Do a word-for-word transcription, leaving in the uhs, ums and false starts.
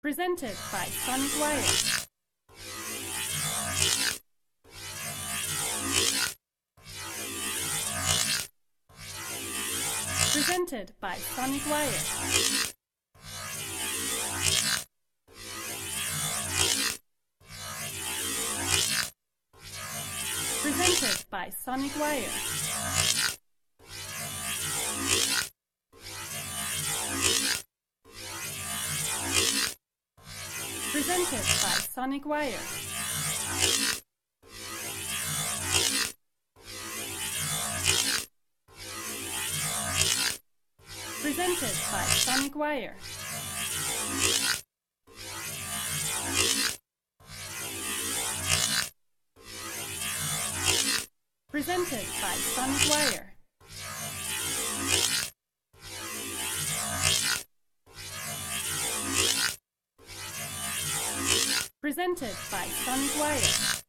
Presented by Sonic Wire. Presented by Sonic Wire. Presented by Sonic Wire. Presented by Sonic Wire. Presented by Sonic Wire. Presented by Sonic Wire. Presented by Sonic Wire.